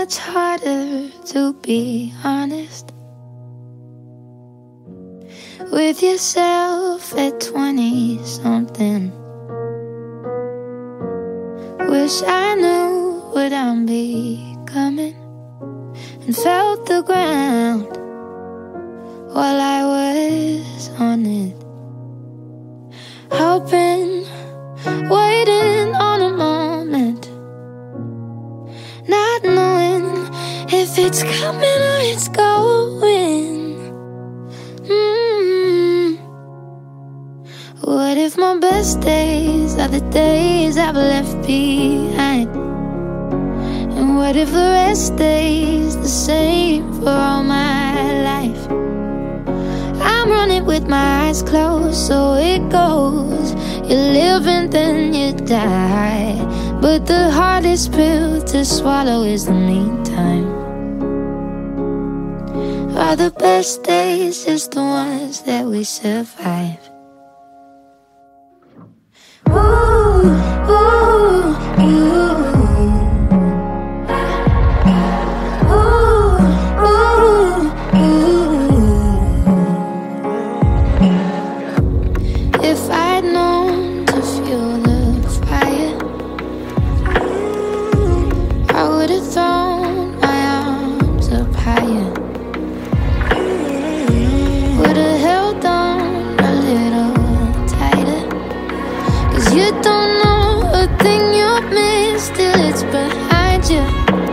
much harder to be honest with yourself at 20-something. Wish I knew what I'm becoming and felt the ground while I was on it. Hoping, waiting on a moment, not knowing if it's coming or it's going. What if my best days are the days I've left behind? And what if the rest stays the same for all my life? I'm running with my eyes closed, so it goes. You live and then you die, but the hardest pill to swallow is the meantime. Are the best days just the ones that we survive? Ooh, ooh, ooh. If I'd known to fuel the fire, I would have thrown my arms up higher. Would have held on a little tighter, 'cause you don't know a thing you've missed till it's behind you.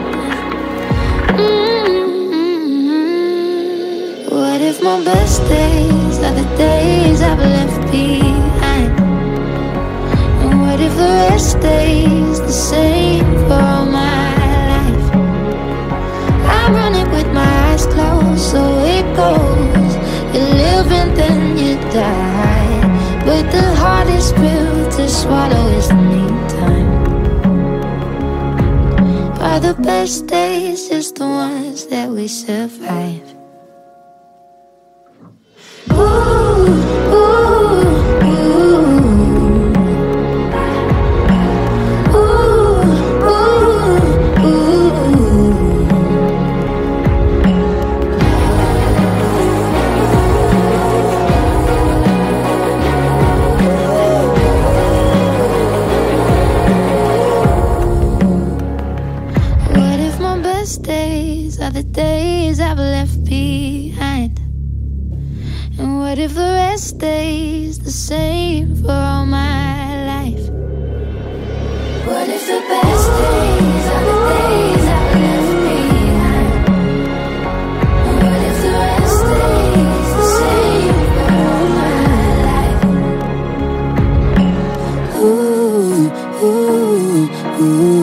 What if my best days are the days I've left behind? And what if the rest stays the same for all my life? I'm running with my eyes closed, so it goes. You live and then you die, but the hardest pill to swallow is the meantime. Are the best days just the ones that we survive? Days are the days I've left behind. And what if the rest stays the same for all my life? What if the best days are the days I've left behind? And what if the rest stays the same for all my life? Ooh, ooh, ooh.